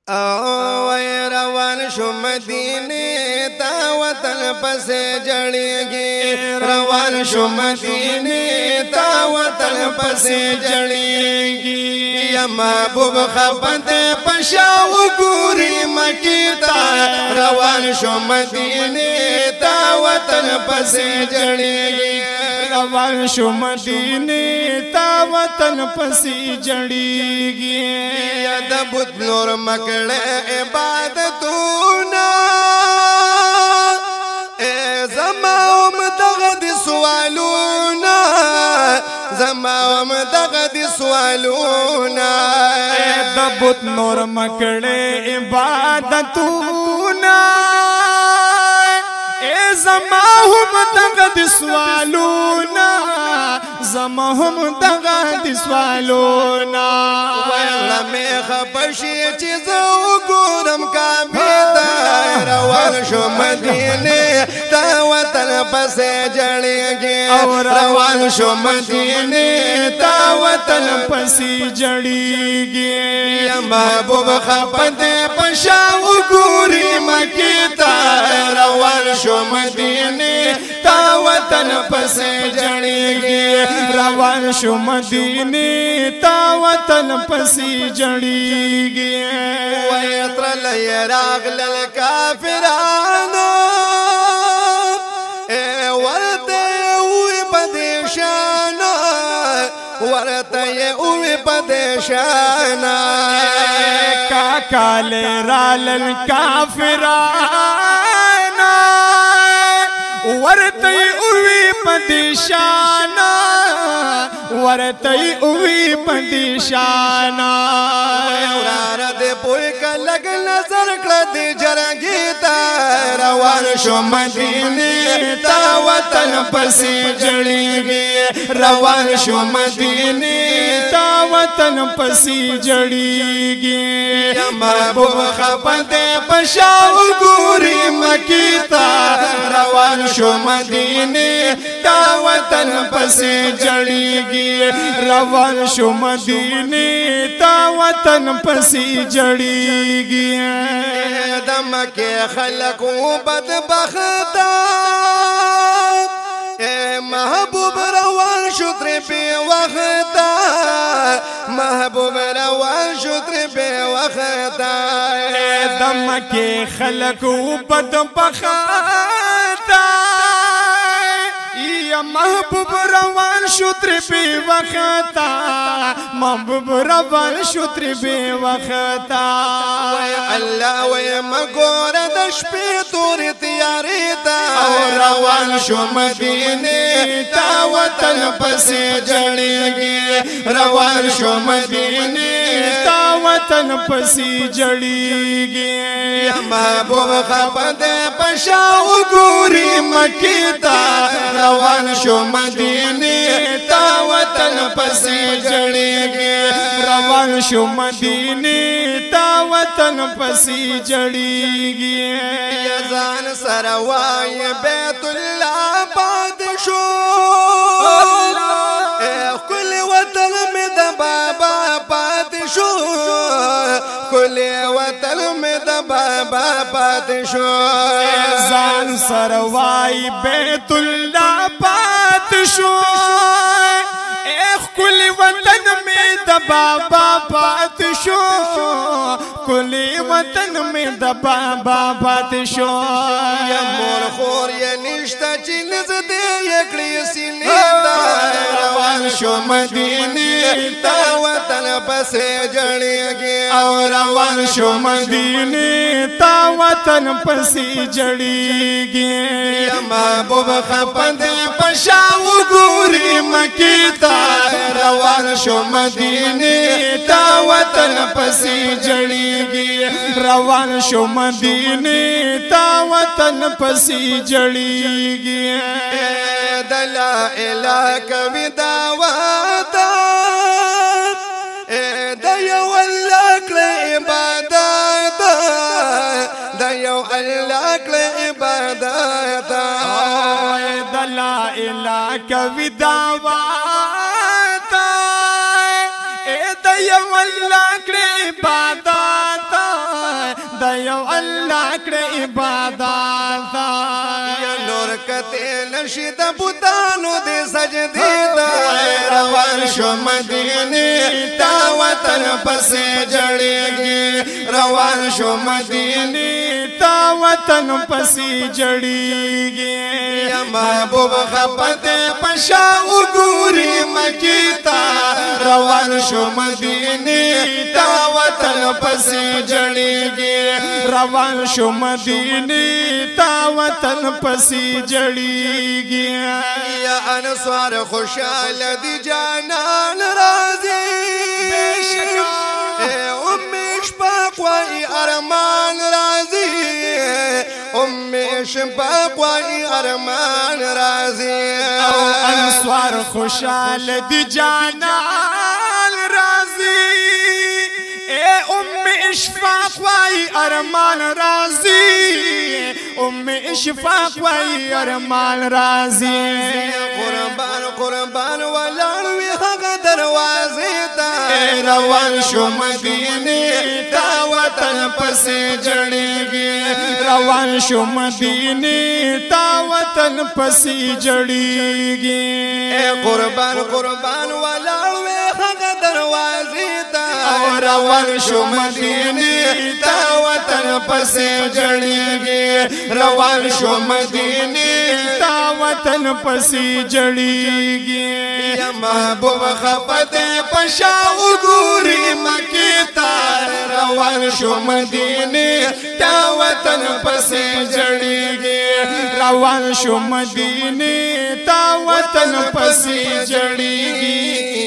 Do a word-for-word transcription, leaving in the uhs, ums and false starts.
او روان شو مدینه تا وطن پسې جړېږي روان شو مدینه تا وطن پسې جړېږي یا محبوب خپت پښاو ګوري مکی تا روان شو مدینه تا وطن پسې جړېږي روان شو مدینه تا وطن پسې جړېږي یا د بت نور مکړه عبادتونه ای زما هم دغه د سوالونه زما هم دغه د سوالونه د بت نور مکړه عبادتونه ای زما هم دغه د سوالونه زما هم دغه د سوالونه ویلا می خپشي چې زه وګورم کعبه ته روان شو مدینه تا وطن پسې جړېږي روان شو مدینه تا وطن پسې جړېږي یا محبوب خپت پښا وګوري مکی ته روان شو مدینه تا وطن پسې جړېږي روان شو مدینه تا وطن پسې جړېږي وای تر لې راغلل کافرانو ای ورته وې پدیشانا ورته وې پدیشانا کاکا لرالل کافرانو ورته وې پدیشانا ورته وې پدیشانا ورار دې پوي کلګ نظر کړه دې جرګي تا روان شو مدینه تا وطن پسې جړېږي روان شو مدینه تا وطن پسې جړېږي یا محبوب خپت پښا وګوري مکی تا روان شو مدینه تا وطن پسې جړېږي روان شو مدینه تا وطن پسې جړېږي د مکه خلق بدبختا اے محبوب روان شو تر په وختا محبوب روان شو تر په وختا د مکه خلق بدبختا یا محبوب روان شو تر په وختا محبوب روان شو تر په وختا وای الله وای مګور د شپې تور تیارې تا روان شو مدینه تا وطن پسې جړېږي روان شو مدینه تا وطن پسې جړېږي محبوب خپت پښا وګوري مکی تا روان شو مدینه تا وطن پسې جړېږي روان شو مدینه تا وطن پسې جړېږي ځان سره وای بیت الله باد شو کل وطن می د بابا پات شو کل وطن می د بابا پات شو ځان سره وای بیت الله پات شو کل وطن می د بابا پات شو کل وطن می د بابا پات شو یا مور خور یا نشتا چې نزدې یکړې سینې تا روان شو مدینه تا وطن پسې جړېږي او روان شو مدینه تا وطن پسې جړېږي یا محبوب خپت پښا وګوري مکی تا روان شو مدینه تا وطن پسې جړېږي روان شو مدینه تا وطن پسې جړېږي د لا اله کوي دعوت د یو الله کړه عبادت د یو الله کړه عبادت د لا اله کوي دعوت د یو الله کړه عبادت دا یو الله کړه عبادت یا نور کته نشي د بوتانو د سجدي دا روان شو مدینه تا وطن پسې جړېږي روان شو مدینه تا وطن پسې جړېږي یا محبوب خپته پشا وګوري مکی تا روان شو مدینه تا وطن پسې جړېږي روان شو مدینه تا وطن پسې جړېږي یا انصار خوشاله دی جانان راځي اے ام شپاق وای ارمان راځي ام شپاق وای ارمان راځي او انصار خوشاله دی جانان راځي اے ام اشفاق وای ارمان راځي ام اشفاق وای ارمان راځي قربان قربان ولاړوي هغه دروازې ته روان شو مدینه تا وطن پسې جړېږي روان شو مدینه تا وطن پسې جړېږي قربان قربان ولاړوي هغه دروازې ته روان شو مدینه تا وطن پسې جړېږي روان شو مدینه تا وطن پسې جړېږي یا محبوب خپته پشا وګوري مکی تا روان شو مدینه تا وطن پسې جړېږي روان شو مدینه تا وطن پسې جړېږي